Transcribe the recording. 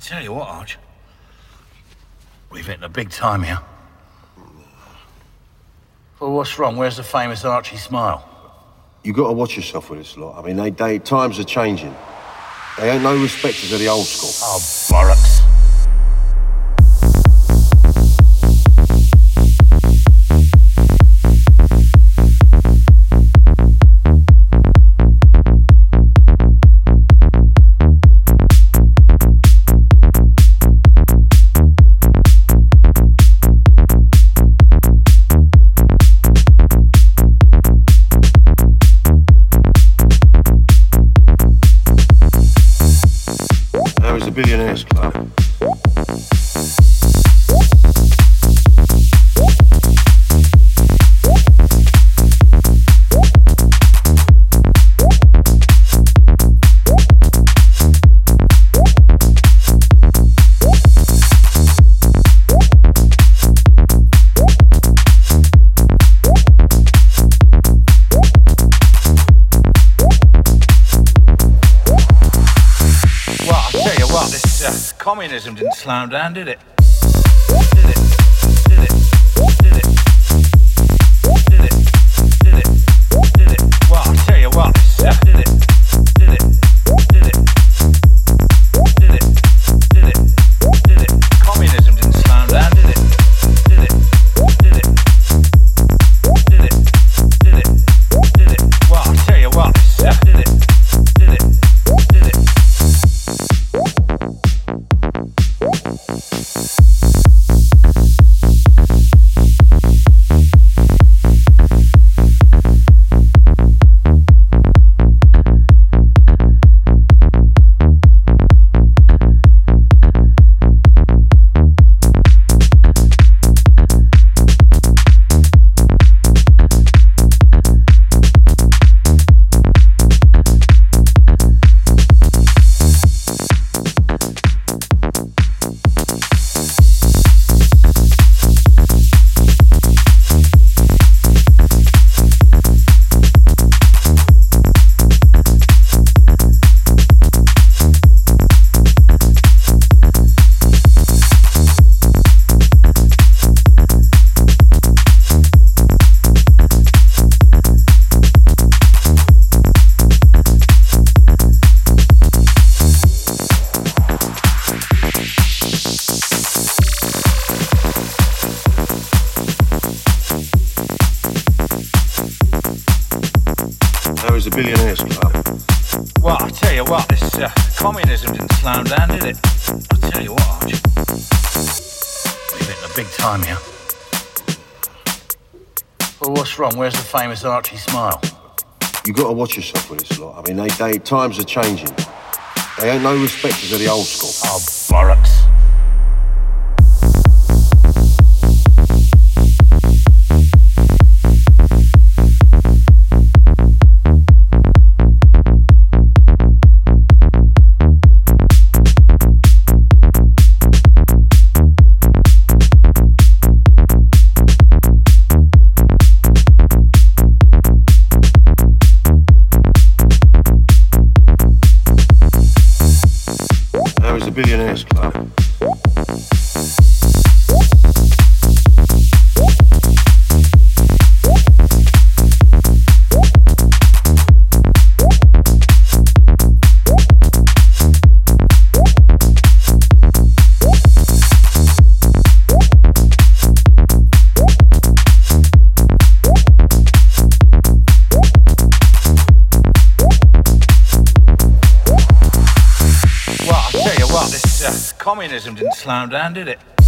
Tell you what, Arch. We've hit the big time here. Well, what's wrong? Where's the famous Archie smile? You got to watch yourself with this lot. I mean, times are changing. They ain't no respecters of the old school. Oh, bollocks. Billionaires Club. Communism didn't slam down, did it? Well, I'll tell you what, Communism didn't slam down, did it? Well, I'll tell you what, The Billionaires Club. Well, I'll tell you what, communism didn't slam down, did it? I'll tell you what, Arch. We've hit the big time here. Well, what's wrong? Where's the famous Archie smile? You got to watch yourself with this lot. I mean, times are changing. They ain't no respecters of the old school. Oh, bollocks. Billionaires Club. Communism didn't slam down, did it?